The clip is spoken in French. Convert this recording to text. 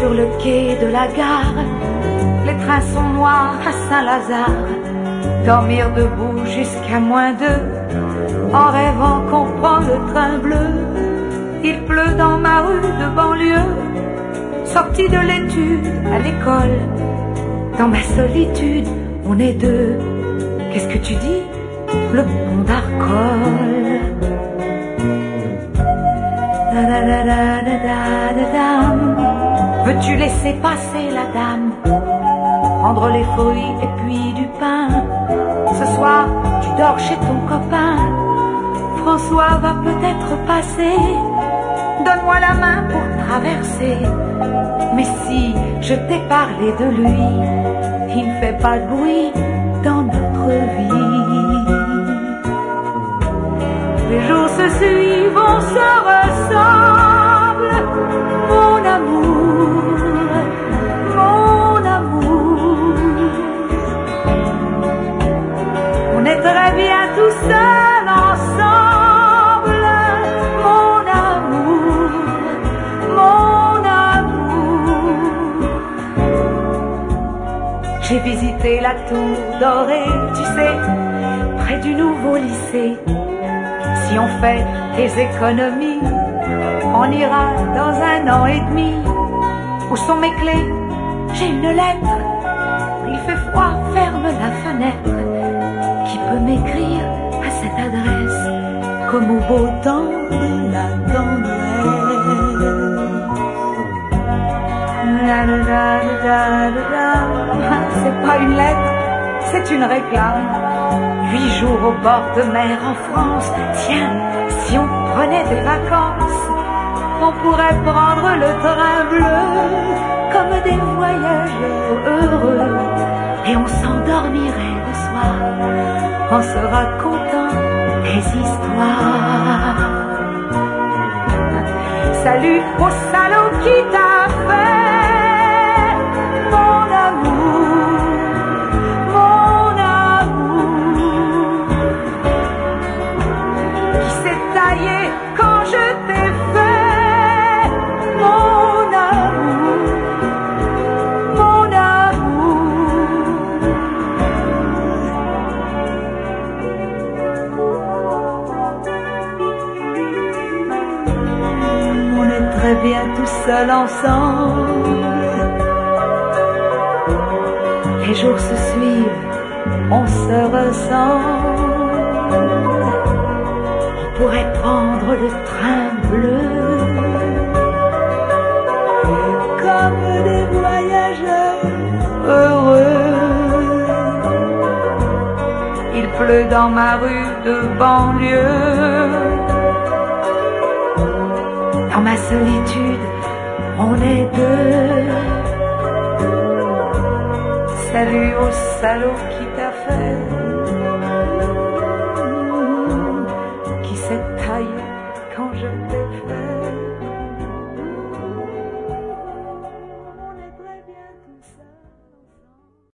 sur le quai de la gare, les trains sont noirs à Saint-Lazare. Dormir debout jusqu'à -2, en rêvant qu'on prend le train bleu. Il pleut dans ma rue de banlieue, sorti de l'étude à l'école. Dans ma solitude, on est deux. Qu'est-ce que tu dis? Le pont d'Arcole. Veux-tu laisser passer la dame, prendre les fruits et puis du pain? Ce soir, tu dors chez ton copain. François va peut-être passer. Donne-moi la main pour traverser. Mais si je t'ai parlé de lui, il ne fait pas de bruit dans notre vie. Les jours se suivent, on se ressemble. Mon amour, mon amour. On est très bien tout seul ensemble. Mon amour, mon amour. J'ai visité la tour dorée, tu sais, près du nouveau lycée. Si on fait des économies, on ira dans 1 an et demi. Où sont mes clés? J'ai une lettre. Il fait froid, ferme la fenêtre. Qui peut m'écrire à cette adresse, comme au beau temps de la tendresse? C'est pas une lettre, c'est une réclame. 8 jours au bord de mer en France. Tiens, si on prenait des vacances, on pourrait prendre le train bleu, comme des voyageurs heureux. Et on s'endormirait le soir, en se racontant des histoires. Salut au salaud qui t'a fait, mon amour, mon amour, qui s'est taillé quand je t'ai fait, mon amour, mon amour. On est très bien tout seul ensemble. Les jours se suivent, on se ressemble. On pourrait prendre le train bleu, comme des voyageurs heureux. Il pleut dans ma rue de banlieue. Dans ma solitude, on est deux. Salut au salaud qui t'a fait